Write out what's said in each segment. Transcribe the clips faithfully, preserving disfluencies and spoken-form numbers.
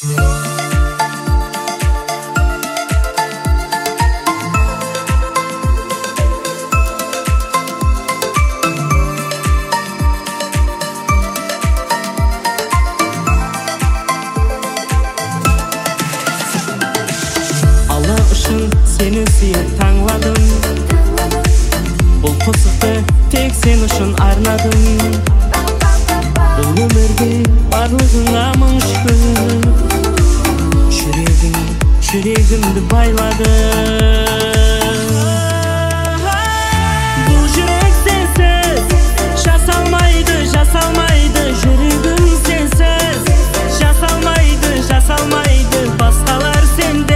Seni suyup tangladım. Бұл қызықты тек сен үшін арнадым. Бұл өмірде барлығыңа мың шүкір. Жүрегің, жүрегімді байлады. Бұл жүрек сенсіз жасалмайды, жасалмайды. Жүрегім сенсіз жасалмайды, жасалмайды. Басқалар сенде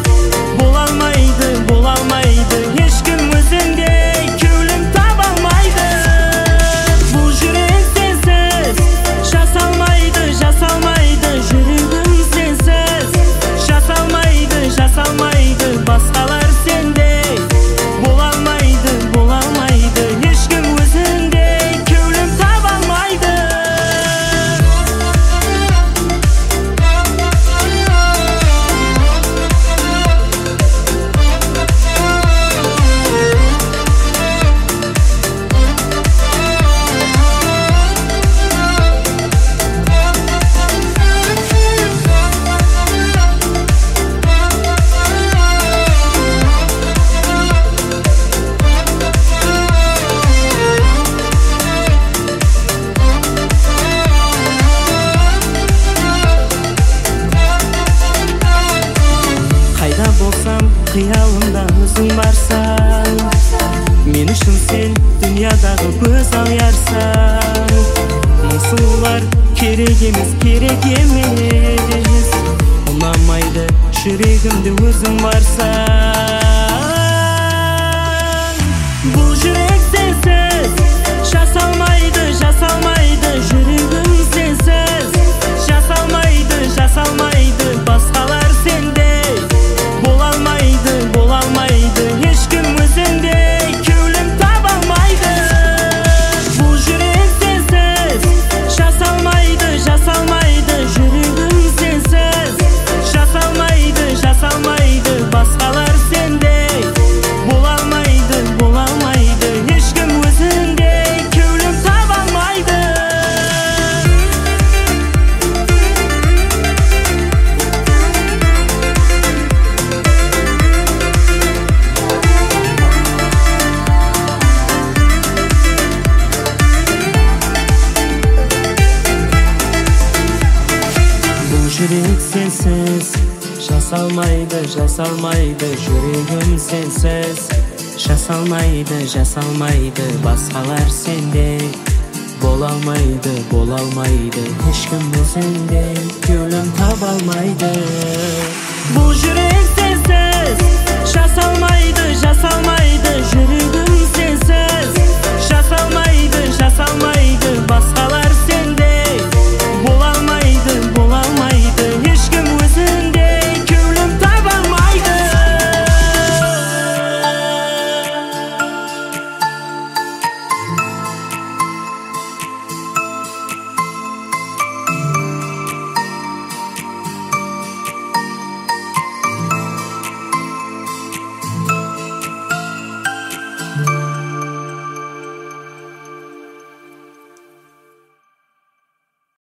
қиялымда өзің барсаң, мен үшін сен дүниядағы көз аясың. Мың сұлулар керек емес, керек емес. Ұнамайды жүрегімде өзің барсаң. Бұл жүрек сенсіз жасалмайды, жасалмайды. Жүрегім сенсіз жасалмайды, жасалмайды. Басқалар сенде бола алмайды, бола алмайды. Ешкім өзіңдей кеулім таба алмайды. Бұл жүрек сенсіз жасалмайды, жасалмайды. Жүрегім сенсіз жасалмайды, жасалмайды. Басқалар сендей бола алмайды, бола алмайды. Ешкім өзіңдей кеулім таба алмайды. Жүрек сенсіз жасалмайды, жасалмайды. Жүрегім сенсіз жасалмайды, жасалмайды. Басқалар сендей бола алмайды, бола алмайды. Ешкім өзіңдей кеулім таба алмайды. Бұл жүрек сенсіз жасалмайды, жасалмайды. Жүрегім сенсіз жасалмайды, жасалмайды. Басқа